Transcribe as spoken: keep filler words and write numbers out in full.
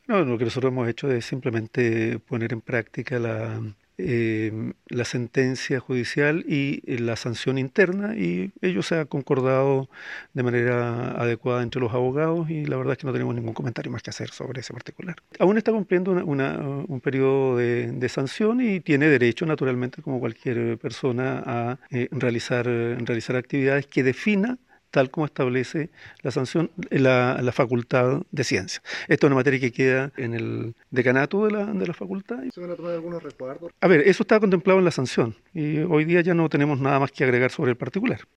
No, lo que nosotros hemos hecho es simplemente poner en práctica la, eh, la sentencia judicial y eh, la sanción interna, y ello se ha concordado de manera adecuada entre los abogados, y la verdad es que no tenemos ningún comentario más que hacer sobre ese particular. Aún está cumpliendo una- una, uh, un periodo de, de sanción y tiene derecho, naturalmente, como cualquier persona, a eh, realizar, eh, realizar actividades que defina, tal como establece la sanción, la, la facultad de ciencia. Esto es una materia que queda en el decanato de la, de la facultad. ¿Se van a tomar algunos resguardos? A ver, eso está contemplado en la sanción y hoy día ya no tenemos nada más que agregar sobre el particular.